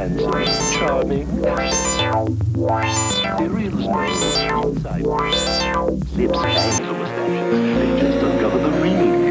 handsome, charming. The real snow inside. Lips, fangs, or mustaches. They just uncover the real you.